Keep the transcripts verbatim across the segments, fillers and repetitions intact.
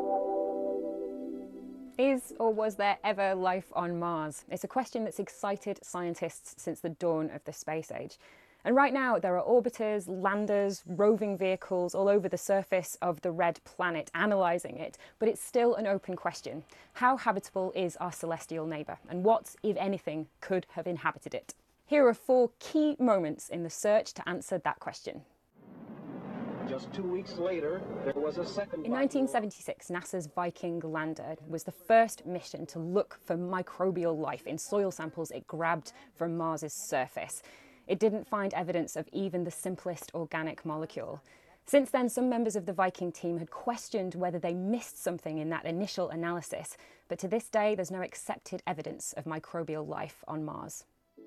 Is or was there ever life on Mars? It's a question that's excited scientists since the dawn of the space age. And right now, there are orbiters, landers, roving vehicles all over the surface of the red planet analysing it, but it's still an open question. How habitable is our celestial neighbour? And what, if anything, could have inhabited it? Here are four key moments in the search to answer that question. Just two weeks later, there was a second. In nineteen seventy-six, NASA's Viking lander was the first mission to look for microbial life in soil samples it grabbed from Mars's surface. It didn't find evidence of even the simplest organic molecule. Since then, some members of the Viking team had questioned whether they missed something in that initial analysis, but to this day, there's no accepted evidence of microbial life on Mars.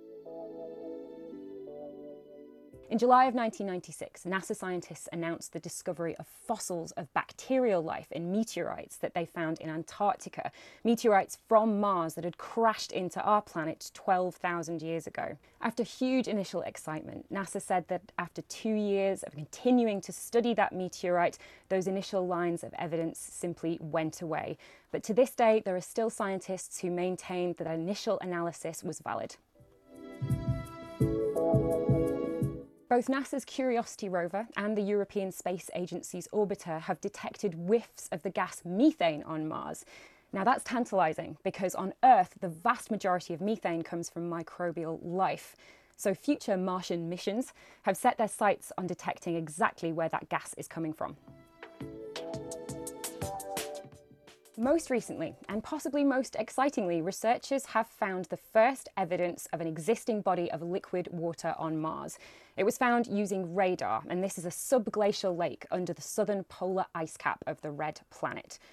In July of nineteen ninety-six, NASA scientists announced the discovery of fossils of bacterial life in meteorites that they found in Antarctica, meteorites from Mars that had crashed into our planet twelve thousand years ago. After huge initial excitement, NASA said that after two years of continuing to study that meteorite, those initial lines of evidence simply went away. But to this day, there are still scientists who maintain that initial analysis was valid. Both NASA's Curiosity rover and the European Space Agency's orbiter have detected whiffs of the gas methane on Mars. Now that's tantalising because on Earth, the vast majority of methane comes from microbial life. So future Martian missions have set their sights on detecting exactly where that gas is coming from. Most recently, and possibly most excitingly, researchers have found the first evidence of an existing body of liquid water on Mars. It was found using radar, and this is a subglacial lake under the southern polar ice cap of the red planet.